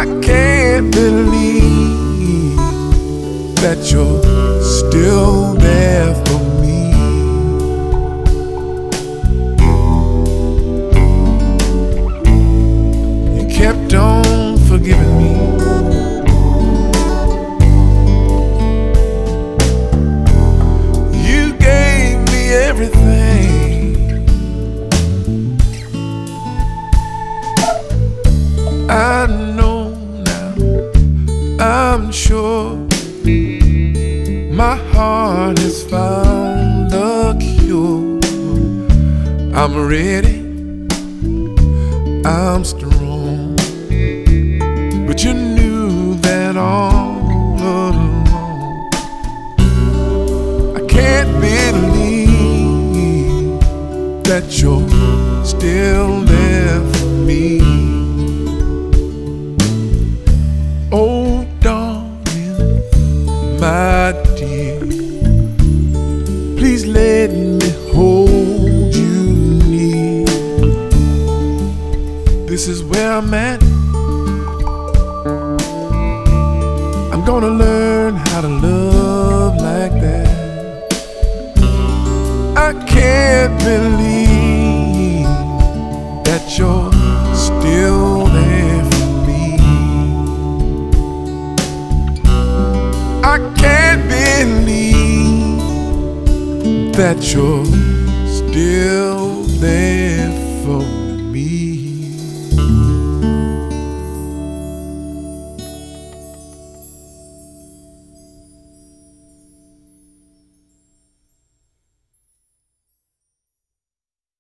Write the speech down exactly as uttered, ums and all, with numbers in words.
I can't believe that you're still there for me. You kept on forgiving me. You gave me everything. I know now, I'm sure my heart has found the cure. I'm ready, I'm strong, but you knew that all along. I can't believe that you're still there for me. Oh, darling, my dear, please let me hold you near. This is where I'm at. I'm gonna learn how to love like that. I can't believe that you're still there for me. I can't believe that you're